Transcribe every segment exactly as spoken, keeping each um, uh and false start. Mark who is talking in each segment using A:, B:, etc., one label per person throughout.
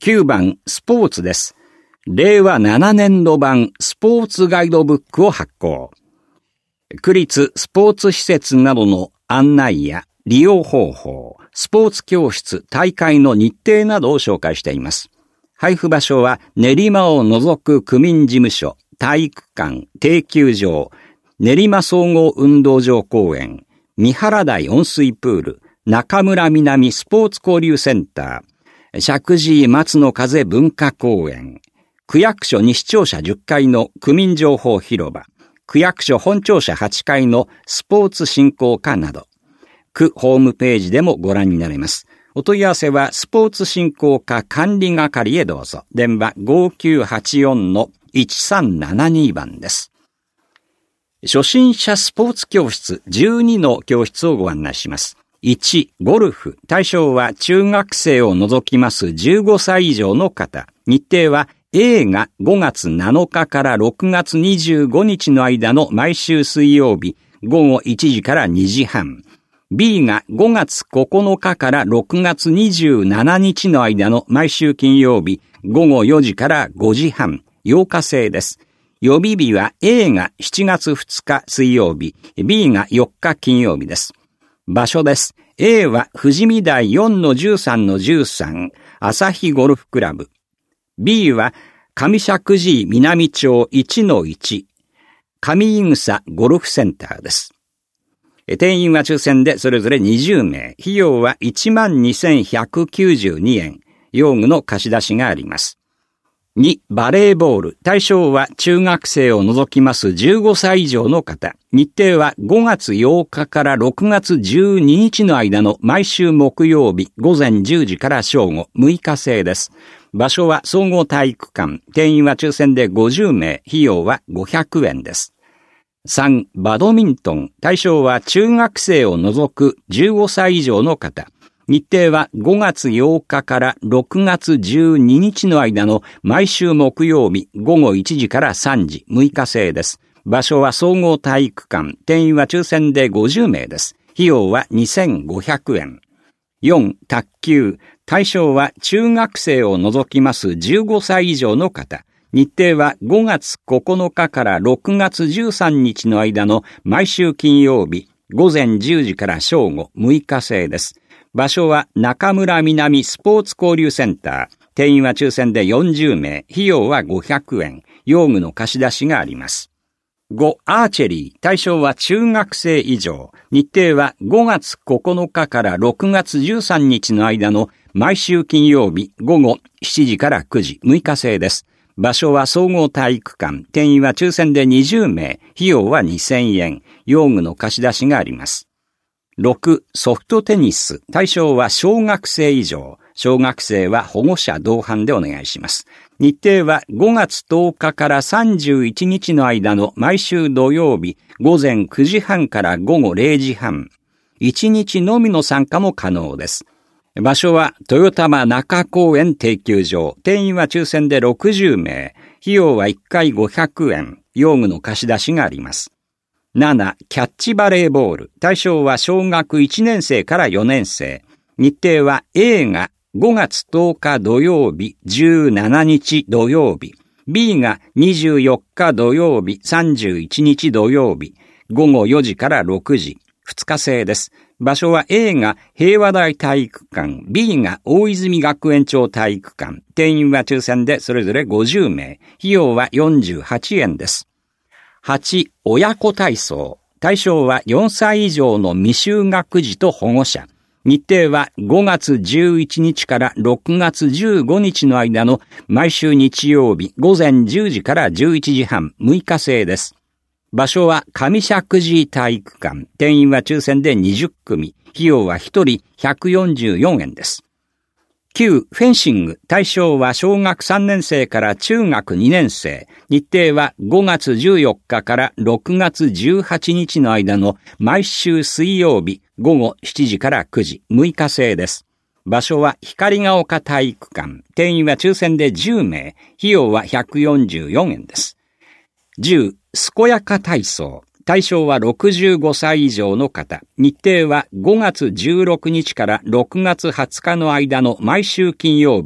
A: きゅうばん、スポーツです。れいわななねんど版スポーツガイドブックを発行。区立スポーツ施設などの案内や利用方法、スポーツ教室、大会の日程などを紹介しています。配布場所は練馬を除く区民事務所、体育館、定休場、練馬総合運動場公園、三原台温水プール、中村南スポーツ交流センター、石神井松の風文化公園、区役所西庁舎じゅっかいの区民情報広場、区役所本庁舎はちかいのスポーツ振興課など、区ホームページでもご覧になれます。お問い合わせはスポーツ振興課管理係へどうぞ。電話 ごきゅうはちよんのいちさんななに 番です。初心者スポーツ教室じゅうにの教室をご案内します。いち、ゴルフ。対象は中学生を除きますじゅうごさい以上の方。日程は A がごがつなのかからろくがつにじゅうごにちの間の毎週水曜日ごごいちじからにじはん。B がごがつここのかからろくがつにじゅうしちにちの間の毎週金曜日ごごよじからごじはん。ようか制です。予備日は A がしちがつふつか水曜日、B がよっか金曜日です。場所です。A は富士見台 よんのじゅうさんのじゅうさん 朝日ゴルフクラブ。B は上石神井南町 いちのいち 上井草ゴルフセンターです。定員は抽選でそれぞれにじゅうめい、費用はいちまんにせんひゃくきゅうじゅうにえん、用具の貸し出しがあります。に、バレーボール。対象は中学生を除きますじゅうごさい以上の方。日程はごがつようかからろくがつじゅうににちの間の毎週木曜日ごぜんじゅうじから正午むいか制です。場所は総合体育館。定員は抽選でごじゅうめい、費用はごひゃくえんです。さん、バドミントン。対象は中学生を除くじゅうごさい以上の方。日程はごがつようかからろくがつじゅうににちの間の毎週木曜日ごごいちじからさんじむいか制です。場所は総合体育館。定員は抽選でごじゅうめいです。費用はにせんごひゃくえん。よん、卓球。対象は中学生を除きますじゅうごさい以上の方。日程はごがつここのかからろくがつじゅうさんにちの間の毎週金曜日ごぜんじゅうじから正午むいか制です。場所は中村南スポーツ交流センター。定員は抽選でよんじゅうめい、費用はごひゃくえん。用具の貸し出しがあります。ご、アーチェリー。対象は中学生以上。日程はごがつここのかからろくがつじゅうさんにちの間の毎週金曜日ごごしちじからくじむいか制です。場所は総合体育館。定員は抽選でにじゅうめい。費用はにせんえん。用具の貸し出しがあります。ろく、ソフトテニス。対象は小学生以上。小学生は保護者同伴でお願いします。日程はごがつとおかからさんじゅういちにちの間の毎週土曜日ごぜんくじはんからごごれいじはん。いちにちのみの参加も可能です。場所は豊玉中公園定休場。定員は抽選でろくじゅうめい。費用はいっかいごひゃくえん。用具の貸し出しがあります。なな、キャッチバレーボール。対象は小学いちねんせいからよねんせい。日程は A がごがつとおか土曜日じゅうしちにち土曜日。B がにじゅうよっか土曜日さんじゅういちにち土曜日。ごごよじからろくじ。ふつか制です。場所は A が平和台体育館、B が大泉学園町体育館。定員は抽選でそれぞれごじゅうめい。費用はよんじゅうはちえんです。はち、親子体操。対象はよんさい以上の未就学児と保護者。日程はごがつじゅういちにちからろくがつじゅうごにちの間の毎週日曜日ごぜんじゅうじからじゅういちじはんむいか制です。場所は上石神井体育館。定員は抽選でにじゅっくみ。費用はひとりひゃくよんじゅうよんえんです。きゅう、フェンシング。対象は小学さんねんせいから中学にねんせい。日程はごがつじゅうよっかからろくがつじゅうはちにちの間の毎週水曜日ごごしちじからくじむいか制です。場所は光が丘体育館。定員は抽選でじゅうめい。費用はひゃくよんじゅうよんえんです。じゅう、健やか体操。対象はろくじゅうごさい以上の方。日程はごがつじゅうろくにちからろくがつはつかの間の毎週金曜日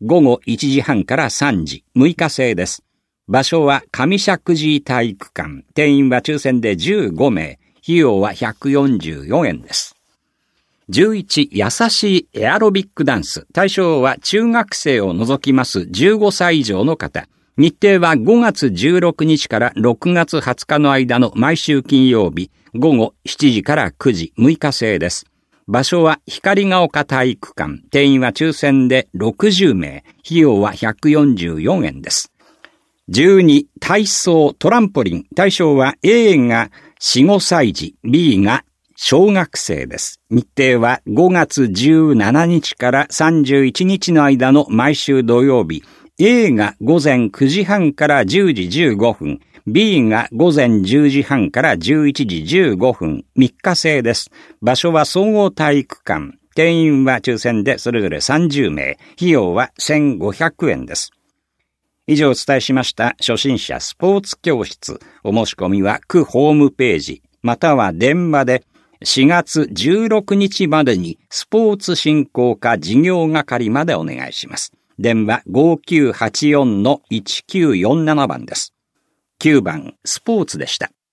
A: 午後いちじはんからさんじ、むいか制です。場所は上石神井体育館。定員は抽選でじゅうごめい。費用はひゃくよんじゅうよんえんです。じゅういち、優しいエアロビックダンス。対象は中学生を除きますじゅうごさい以上の方。日程はごがつじゅうろくにちからろくがつはつかの間の毎週金曜日、午後しちじからくじ、むいか制です。場所は光が丘体育館。定員は抽選でろくじゅうめい。費用はひゃくよんじゅうよんえんです。じゅうに、体操トランポリン。対象は A がよん、ごさい児、B が小学生です。日程はごがつじゅうしちにちからさんじゅういちにちの間の毎週土曜日。A が午前くじはんからじゅうじじゅうごふん。B が午前じゅうじはんからじゅういちじじゅうごふん。みっか制です。場所は総合体育館。定員は抽選でそれぞれさんじゅうめい。費用はせんごひゃくえんです。以上お伝えしました初心者スポーツ教室。お申し込みは区ホームページまたは電話でしがつじゅうろくにちまでにスポーツ振興課事業係までお願いします。電話 ごきゅうはちよんのいちきゅうよんなな 番です。きゅうばんスポーツでした。